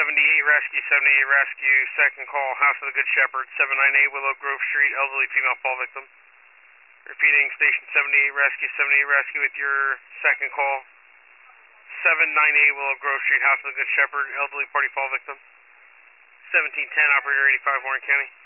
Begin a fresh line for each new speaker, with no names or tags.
Rescue, 78 Rescue, second call, House of the Good Shepherd, 798 Willow Grove Street, elderly female fall victim. Repeating, Station 78 Rescue with your second call, 798 Willow Grove Street, House of the Good Shepherd, elderly party fall victim. 1710, Operator 85, Warren County.